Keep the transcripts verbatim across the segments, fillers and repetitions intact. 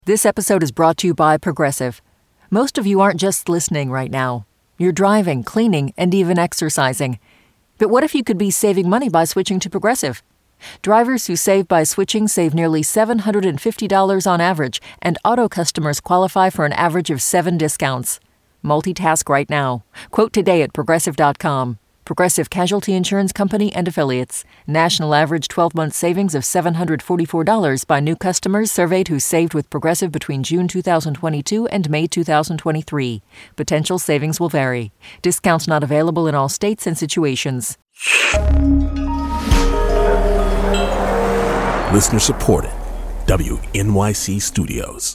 This episode is brought to you by Progressive. Most of you aren't just listening right now. You're driving, cleaning, and even exercising. But what if you could be saving money by switching to Progressive? Drivers who save by switching save nearly seven hundred fifty dollars on average, and auto customers qualify for an average of seven discounts. Multitask right now. Quote today at Progressive dot com. Progressive Casualty Insurance Company and Affiliates. National average twelve-month savings of seven hundred forty-four dollars by new customers surveyed who saved with Progressive between June two thousand twenty-two and May two thousand twenty-three. Potential savings will vary. Discounts not available in all states and situations. Listener supported. W N Y C Studios.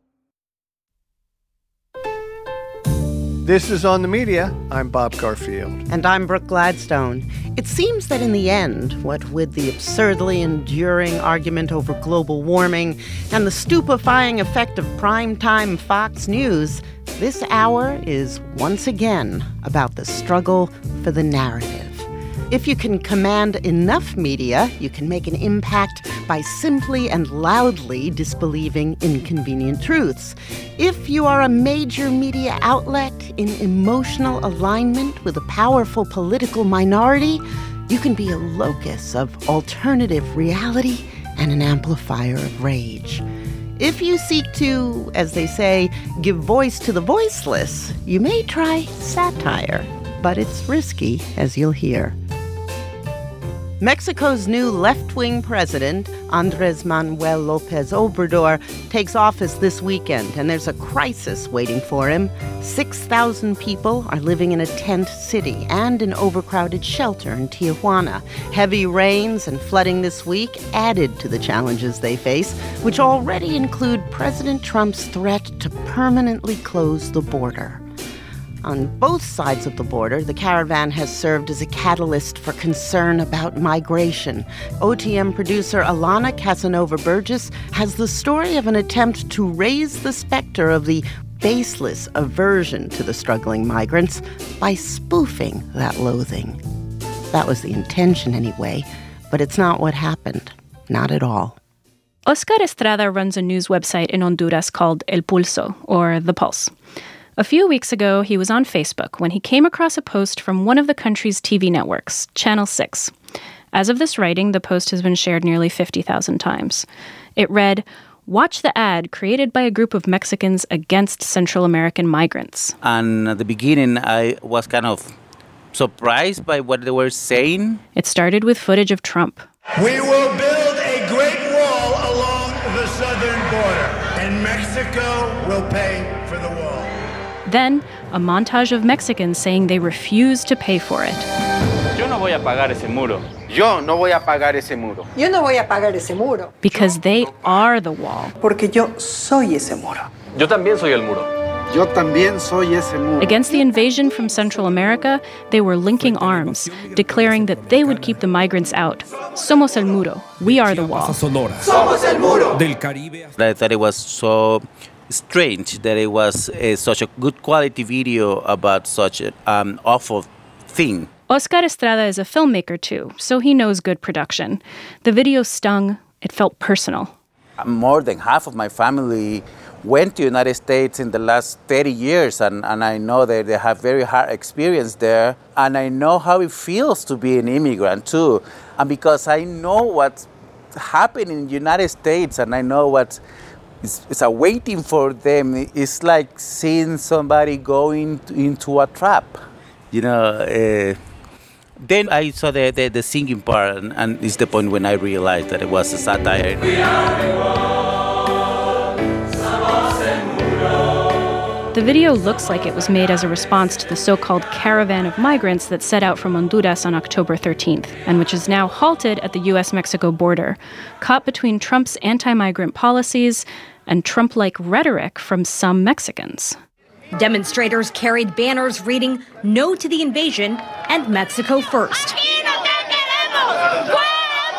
This is On the Media. I'm Bob Garfield. And I'm Brooke Gladstone. It seems that in the end, what with the absurdly enduring argument over global warming and the stupefying effect of primetime Fox News, this hour is once again about the struggle for the narrative. If you can command enough media, you can make an impact by simply and loudly disbelieving inconvenient truths. If you are a major media outlet in emotional alignment with a powerful political minority, you can be a locus of alternative reality and an amplifier of rage. If you seek to, as they say, give voice to the voiceless, you may try satire, but it's risky, as you'll hear. Mexico's new left-wing president, Andrés Manuel López Obrador, takes office this weekend, and there's a crisis waiting for him. six thousand people are living in a tent city and an overcrowded shelter in Tijuana. Heavy rains and flooding this week added to the challenges they face, which already include President Trump's threat to permanently close the border. On both sides of the border, the caravan has served as a catalyst for concern about migration. O T M producer Alana Casanova-Burgess has the story of an attempt to raise the specter of the baseless aversion to the struggling migrants by spoofing that loathing. That was the intention anyway, but it's not what happened. Not at all. Oscar Estrada runs a news website in Honduras called El Pulso, or The Pulse. A few weeks ago, he was on Facebook when he came across a post from one of the country's T V networks, Channel six. As of this writing, the post has been shared nearly fifty thousand times. It read, "Watch the ad created by a group of Mexicans against Central American migrants." And at the beginning, I was kind of surprised by what they were saying. It started with footage of Trump. "We will build a great wall along the southern border, and Mexico will pay for the wall." Then, a montage of Mexicans saying they refuse to pay for it. Yo no voy a pagar ese muro. Yo no voy a pagar ese muro. Yo no voy a pagar ese muro. Because they are the wall. Porque yo soy ese muro. Yo también soy el muro. Yo también soy ese muro. Against the invasion from Central America, they were linking arms, declaring that they would keep the migrants out. Somos el muro. We are the wall. Somos el muro. I thought it was so strange that it was uh, such a good quality video about such an um, awful thing. Oscar Estrada is a filmmaker too, so he knows good production. The video stung. It felt personal. More than half of my family went to the United States in the last thirty years, and, and I know that they have very hard experience there, and I know how it feels to be an immigrant too. And because I know what's happening in the United States, and I know what's It's, it's a waiting for them. It's like seeing somebody going into a trap, you know. Uh, then I saw the, the, the singing part, and, and it's the point when I realized that it was a satire. The video looks like it was made as a response to the so-called caravan of migrants that set out from Honduras on October thirteenth, and which is now halted at the U S Mexico border, caught between Trump's anti-migrant policies and Trump-like rhetoric from some Mexicans. Demonstrators carried banners reading "No to the invasion" and "Mexico first."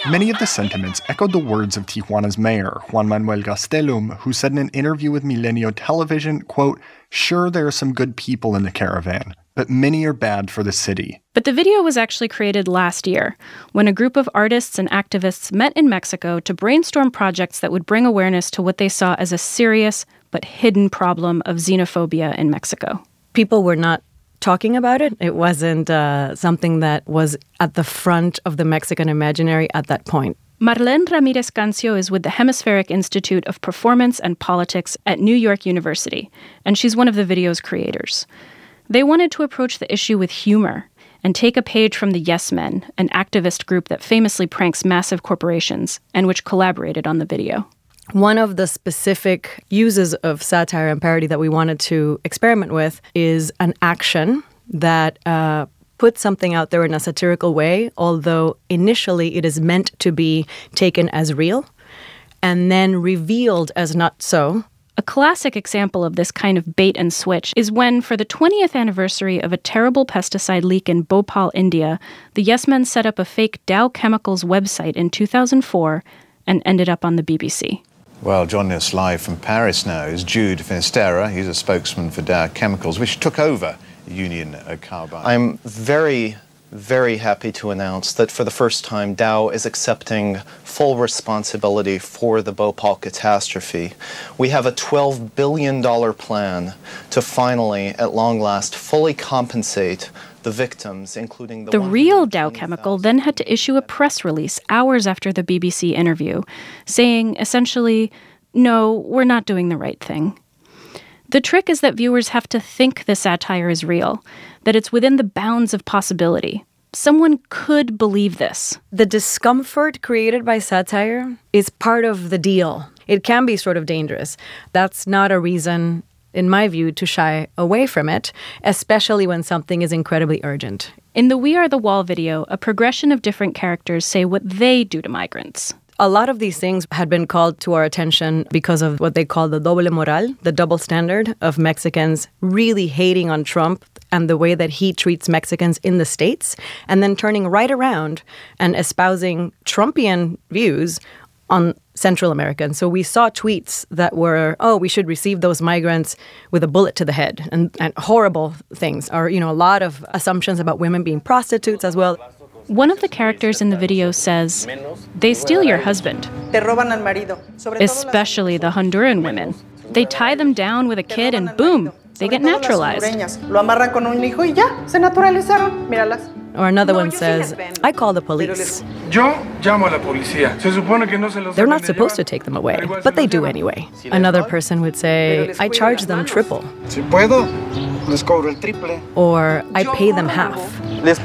Many of the sentiments echoed the words of Tijuana's mayor, Juan Manuel Gastelum, who said in an interview with Milenio Television, quote, "Sure, there are some good people in the caravan, but many are bad for the city." But the video was actually created last year, when a group of artists and activists met in Mexico to brainstorm projects that would bring awareness to what they saw as a serious but hidden problem of xenophobia in Mexico. People were not talking about it. It wasn't uh, something that was at the front of the Mexican imaginary at that point. Marlene Ramirez Cancio is with the Hemispheric Institute of Performance and Politics at New York University, and she's one of the video's creators. They wanted to approach the issue with humor and take a page from the Yes Men, an activist group that famously pranks massive corporations and which collaborated on the video. One of the specific uses of satire and parody that we wanted to experiment with is an action that uh, puts something out there in a satirical way, although initially it is meant to be taken as real and then revealed as not so. A classic example of this kind of bait and switch is when, for the twentieth anniversary of a terrible pesticide leak in Bhopal, India, the Yes Men set up a fake Dow Chemicals website in two thousand four and ended up on the B B C. Well, joining us live from Paris now is Jude Finisterra. He's a spokesman for Dow Chemicals, which took over Union Carbide. I'm very, very happy to announce that for the first time, Dow is accepting full responsibility for the Bhopal catastrophe. We have a twelve billion dollars plan to finally, at long last, fully compensate the victims, including the... The real Dow Chemical then had to issue a press release hours after the B B C interview, saying, essentially, no, we're not doing the right thing. The trick is that viewers have to think the satire is real, that it's within the bounds of possibility. Someone could believe this. The discomfort created by satire is part of the deal. It can be sort of dangerous. That's not a reason, in my view, to shy away from it, especially when something is incredibly urgent. In the We Are the Wall video, a progression of different characters say what they do to migrants. A lot of these things had been called to our attention because of what they call the doble moral, the double standard of Mexicans really hating on Trump and the way that he treats Mexicans in the States, and then turning right around and espousing Trumpian views on Central America. And so we saw tweets that were, oh, we should receive those migrants with a bullet to the head, and, and horrible things, or, you know, a lot of assumptions about women being prostitutes as well. One of the characters in the video says, they steal your husband, especially the Honduran women. They tie them down with a kid and boom, they get naturalized. Or another one says, I call the police. They're not supposed to take them away, but they do anyway. Another person would say, I charge them triple. Or I pay them half.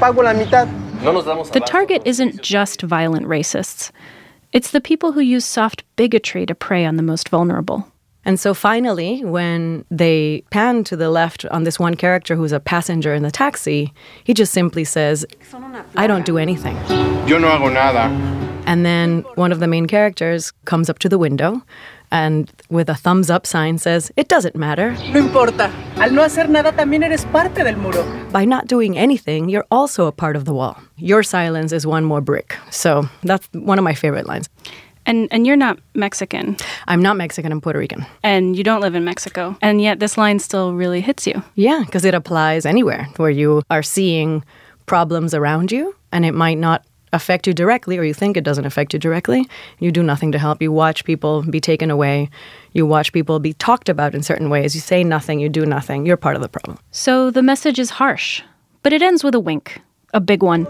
The target isn't just violent racists. It's the people who use soft bigotry to prey on the most vulnerable. And so finally, when they pan to the left on this one character who's a passenger in the taxi, he just simply says, I don't do anything. Yo no hago nada. And then one of the main characters comes up to the window and with a thumbs up sign says, it doesn't matter. No importa. Al no hacer nada también eres parte del muro. By not doing anything, you're also a part of the wall. Your silence is one more brick. So that's one of my favorite lines. And and you're not Mexican. I'm not Mexican, I'm Puerto Rican. And you don't live in Mexico. And yet this line still really hits you. Yeah, because it applies anywhere where you are seeing problems around you and it might not affect you directly, or you think it doesn't affect you directly. You do nothing to help. You watch people be taken away. You watch people be talked about in certain ways. You say nothing, you do nothing. You're part of the problem. So the message is harsh, but it ends with a wink, a big one.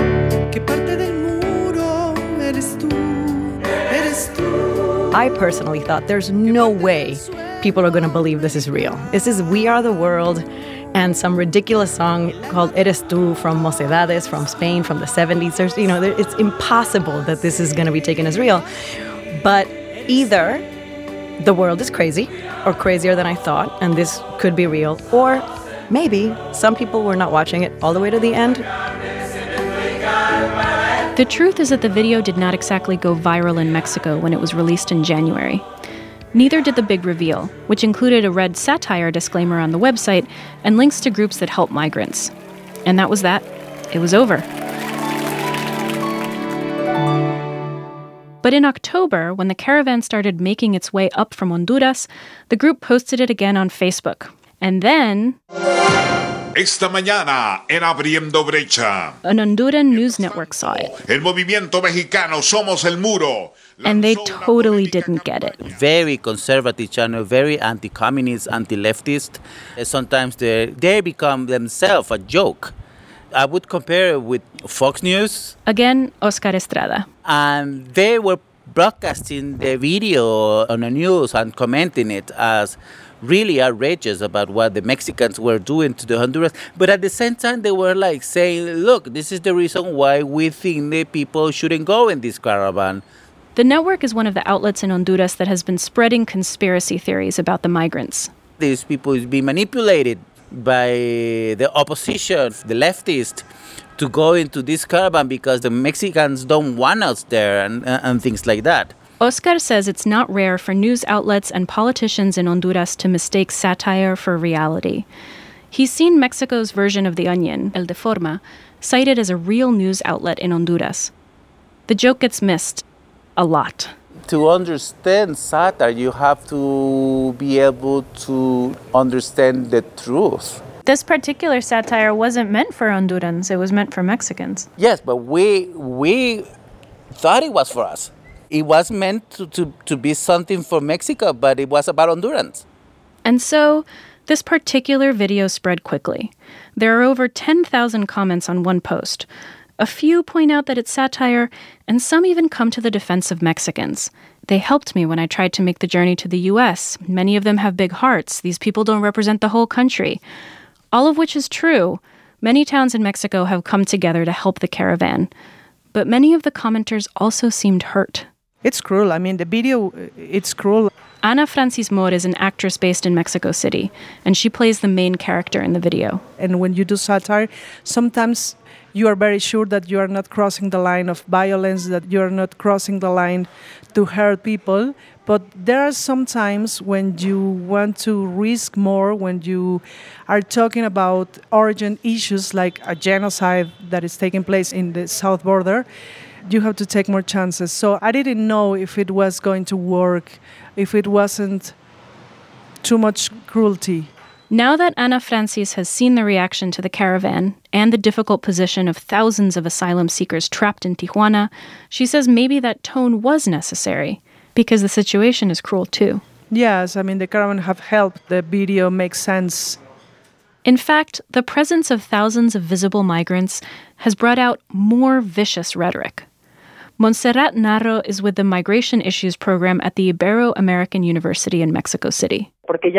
I personally thought there's no way people are going to believe this is real. This is We Are the World and some ridiculous song called Eres Tú from Mocedades, from Spain, from the seventies. There's, you know, it's impossible that this is going to be taken as real. But either the world is crazy or crazier than I thought, and this could be real, or maybe some people were not watching it all the way to the end. The truth is that the video did not exactly go viral in Mexico when it was released in January. Neither did the big reveal, which included a red satire disclaimer on the website and links to groups that help migrants. And that was that. It was over. But in October, when the caravan started making its way up from Honduras, the group posted it again on Facebook. And then... Esta mañana en Abriendo Brecha, an Honduran news network saw it. El movimiento mexicano Somos el Muro. And they totally didn't get it. Very conservative channel, very anti-communist, anti-leftist. Sometimes they they become themselves a joke. I would compare it with Fox News. Again, Oscar Estrada. And they were broadcasting the video on the news and commenting it as really outrageous about what the Mexicans were doing to the Honduras. But at the same time, they were like saying, look, this is the reason why we think the people shouldn't go in this caravan. The network is one of the outlets in Honduras that has been spreading conspiracy theories about the migrants. These people is being manipulated by the opposition, the leftists, to go into this caravan because the Mexicans don't want us there and, and things like that. Oscar says it's not rare for news outlets and politicians in Honduras to mistake satire for reality. He's seen Mexico's version of The Onion, El Deforma, cited as a real news outlet in Honduras. The joke gets missed a lot. To understand satire, you have to be able to understand the truth. This particular satire wasn't meant for Hondurans, it was meant for Mexicans. Yes, but we we thought it was for us. It was meant to, to, to be something for Mexico, but it was about Hondurans. And so, this particular video spread quickly. There are over ten thousand comments on one post. A few point out that it's satire, and some even come to the defense of Mexicans. They helped me when I tried to make the journey to the U S. Many of them have big hearts. These people don't represent the whole country. All of which is true. Many towns in Mexico have come together to help the caravan. But many of the commenters also seemed hurt. It's cruel. I mean, the video, it's cruel. Ana Francis Moore is an actress based in Mexico City, and she plays the main character in the video. And when you do satire, sometimes you are very sure that you are not crossing the line of violence, that you are not crossing the line to hurt people. But there are some times when you want to risk more, when you are talking about urgent issues like a genocide that is taking place in the south border. You have to take more chances. So I didn't know if it was going to work, if it wasn't too much cruelty. Now that Ana Francis has seen the reaction to the caravan and the difficult position of thousands of asylum seekers trapped in Tijuana, she says maybe that tone was necessary because the situation is cruel too. Yes, I mean, the caravan have helped. The video makes sense. In fact, the presence of thousands of visible migrants has brought out more vicious rhetoric. Montserrat Narro is with the Migration Issues Program at the Ibero-American University in Mexico City.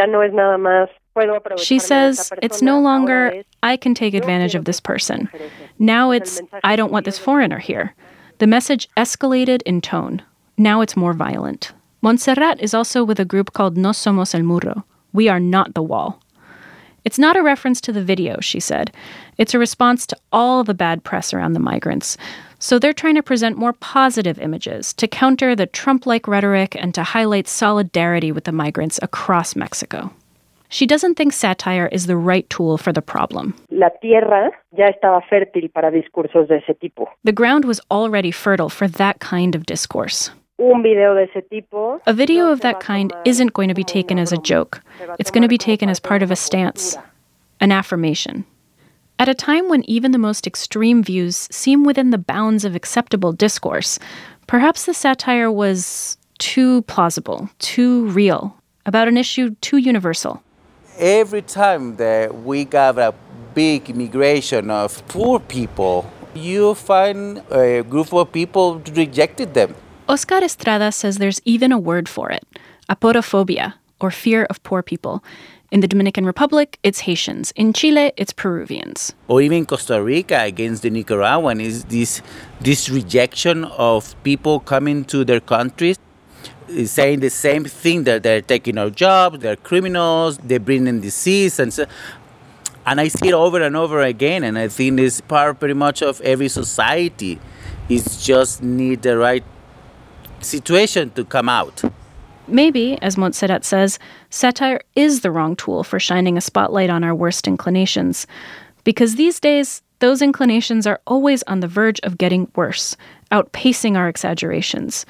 She says it's no longer, I can take advantage of this person. Now it's, I don't want this foreigner here. The message escalated in tone. Now it's more violent. Montserrat is also with a group called No Somos el Muro. We are not the wall. It's not a reference to the video, she said. It's a response to all the bad press around the migrants. So they're trying to present more positive images to counter the Trump-like rhetoric and to highlight solidarity with the migrants across Mexico. She doesn't think satire is the right tool for the problem. La tierra ya estaba fértil para discursos de ese tipo. The ground was already fertile for that kind of discourse. Un video de ese tipo. A video of that kind isn't going to be taken as a joke. It's going to be taken as part of a stance, an affirmation. At a time when even the most extreme views seem within the bounds of acceptable discourse, perhaps the satire was too plausible, too real, about an issue too universal. Every time that we got a big migration of poor people, you find a group of people rejected them. Oscar Estrada says there's even a word for it, aporophobia, or fear of poor people. In the Dominican Republic, it's Haitians. In Chile, it's Peruvians. Or even Costa Rica against the Nicaraguan is this, this rejection of people coming to their countries, saying the same thing, that they're taking our jobs, they're criminals, they bring in disease. And so, and I see it over and over again, and I think it's part pretty much of every society. It's just need the right situation to come out. Maybe, as Montserrat says, satire is the wrong tool for shining a spotlight on our worst inclinations. Because these days, those inclinations are always on the verge of getting worse, outpacing our exaggerations.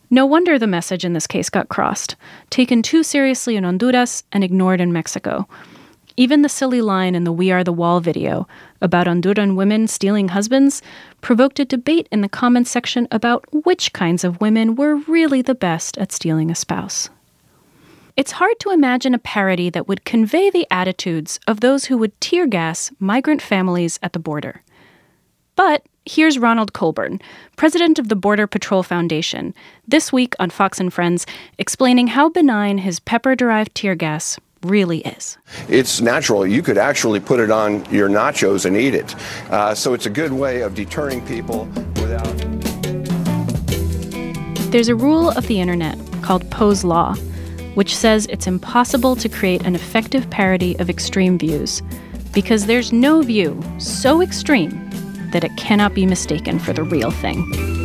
No wonder the message in this case got crossed, taken too seriously in Honduras and ignored in Mexico. Even the silly line in the We Are the Wall video about Honduran women stealing husbands provoked a debate in the comments section about which kinds of women were really the best at stealing a spouse. It's hard to imagine a parody that would convey the attitudes of those who would tear gas migrant families at the border. But here's Ronald Colburn, president of the Border Patrol Foundation, this week on Fox and Friends, explaining how benign his pepper-derived tear gas really is. It's natural. You could actually put it on your nachos and eat it. Uh, so it's a good way of deterring people without... There's a rule of the internet called Poe's Law, which says it's impossible to create an effective parody of extreme views, because there's no view so extreme that it cannot be mistaken for the real thing.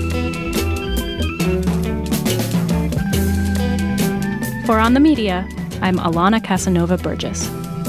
For On the Media, I'm Alana Casanova Burgess.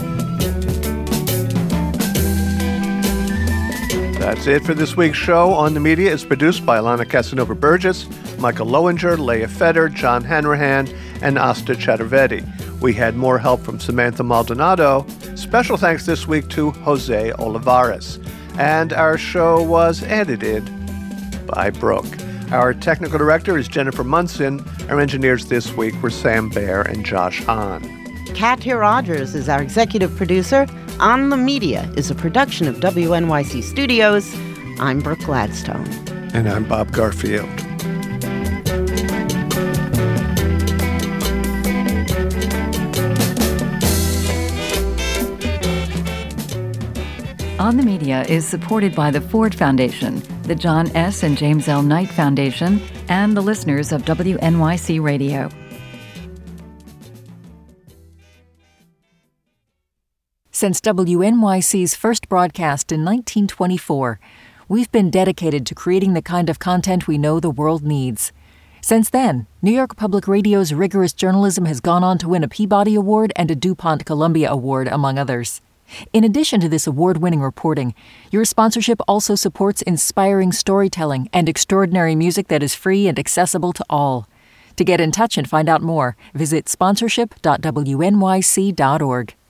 That's it for this week's show. On the Media is produced by Alana Casanova Burgess, Michael Lowinger, Leah Feder, John Hanrahan, and Asta Chaturvedi. We had more help from Samantha Maldonado. Special thanks this week to Jose Olivares. And our show was edited by Brooke. Our technical director is Jennifer Munson. Our engineers this week were Sam Baer and Josh Hahn. Katya Rogers is our executive producer. On the Media is a production of W N Y C Studios. I'm Brooke Gladstone. And I'm Bob Garfield. On the Media is supported by the Ford Foundation, the John S. and James L. Knight Foundation, and the listeners of W N Y C Radio. Since W N Y C's first broadcast in nineteen twenty-four, we've been dedicated to creating the kind of content we know the world needs. Since then, New York Public Radio's rigorous journalism has gone on to win a Peabody Award and a DuPont Columbia Award, among others. In addition to this award-winning reporting, your sponsorship also supports inspiring storytelling and extraordinary music that is free and accessible to all. To get in touch and find out more, visit sponsorship dot w n y c dot org.